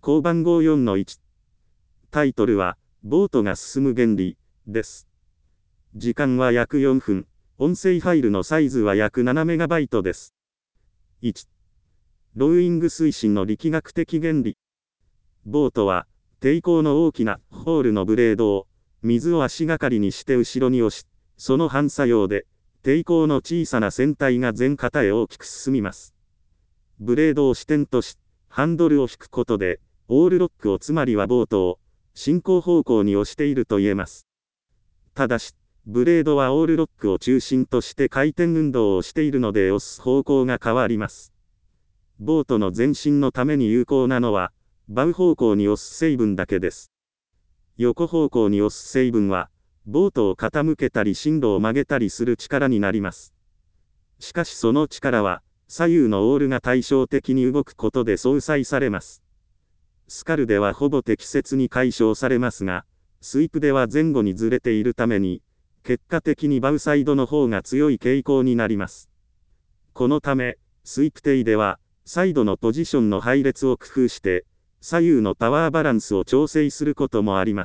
項番号4-1。タイトルは、ボートが進む原理、です。時間は約4分。音声ファイルのサイズは約 7MB です。1. ローイング推進の力学的原理。ボートは、抵抗の大きなホールのブレードを、水を足がかりにして後ろに押し、その反作用で、抵抗の小さな船体が全片へ大きく進みます。ブレードを支点とし、ハンドルを引くことで、オールロックをつまりはボートを、進行方向に押していると言えます。ただし、ブレードはオールロックを中心として回転運動をしているので押す方向が変わります。ボートの前進のために有効なのは、バウ方向に押す成分だけです。横方向に押す成分は、ボートを傾けたり進路を曲げたりする力になります。しかしその力は、左右のオールが対称的に動くことで相殺されます。スカルではほぼ適切に解消されますが、スイープでは前後にずれているために、結果的にバウサイドの方が強い傾向になります。このため、スイープテイでは、サイドのポジションの配列を工夫して、左右のパワーバランスを調整することもあります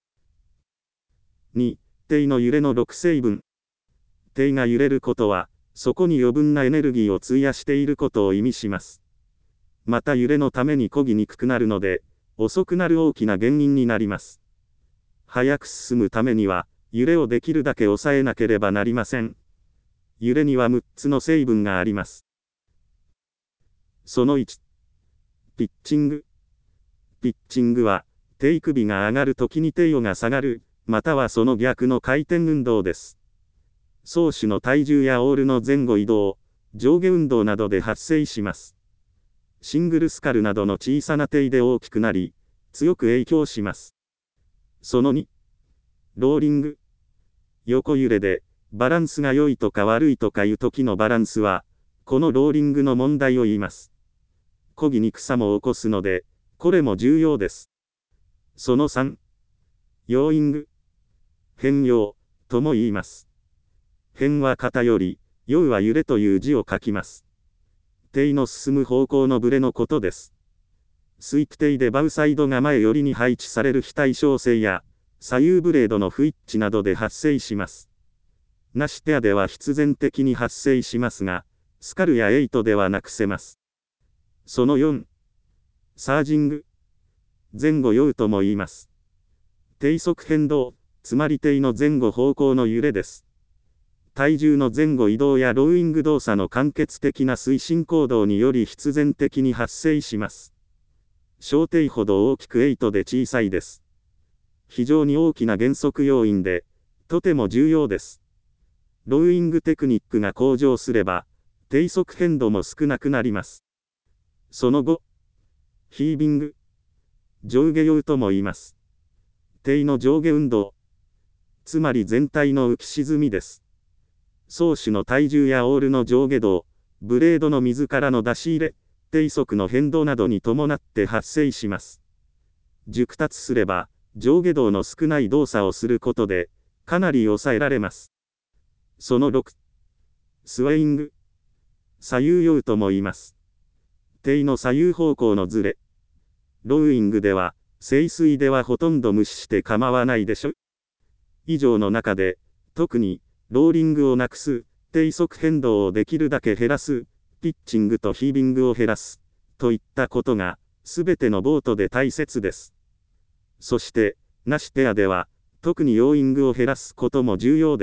。2. テイの揺れの6成分。テイが揺れることは、そこに余分なエネルギーを費やしていることを意味します。また揺れのために漕ぎにくくなるので、遅くなる大きな原因になります。早く進むためには、揺れをできるだけ抑えなければなりません。揺れには6つの成分があります。その1、ピッチング。ピッチングは、テイ首が上がるときにテイオが下がる、またはその逆の回転運動です。漕手の体重やオールの前後移動、上下運動などで発生します。シングルスカルなどの小さなテイで大きくなり、強く影響します。その2、ローリング。横揺れで、バランスが良いとか悪いとかいう時のバランスは、このローリングの問題を言います。漕ぎにくさも起こすので、これも重要です。その3、ヨーイング。変容、とも言います。変は偏り、ヨウは揺れという字を書きます。テイの進む方向のブレのことです。スイープテイでバウサイドが前寄りに配置される非対称性や、左右ブレードの不一致などで発生します。なしテアでは必然的に発生しますが、スカルやエイトではなくせます。その4、サージング。前後酔うとも言います。低速変動、つまりテイの前後方向の揺れです。体重の前後移動やローイング動作の間欠的な推進行動により必然的に発生します。小テイほど大きくエイトで小さいです。非常に大きな減速要因で、とても重要です。ローイングテクニックが向上すれば、低速変動も少なくなります。その後、ヒービング。上下酔うとも言います。テイの上下運動。つまり全体の浮き沈みです。漕手の体重やオールの上下動、ブレードの水からの出し入れ、低速の変動などに伴って発生します。熟達すれば、上下動の少ない動作をすることで、かなり抑えられます。その6、スウェイング。左右酔うとも言います。テイの左右方向のズレ。ローイングでは、静水ではほとんど無視して構わないでしょ。以上の中で、特に、ローリングをなくす、低速変動をできるだけ減らす、ピッチングとヒービングを減らす、といったことが、すべてのボートで大切です。そして、なしテアでは、特にヨーイングを減らすことも重要です。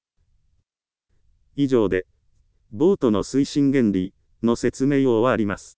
以上で、ボートの推進原理の説明を終わります。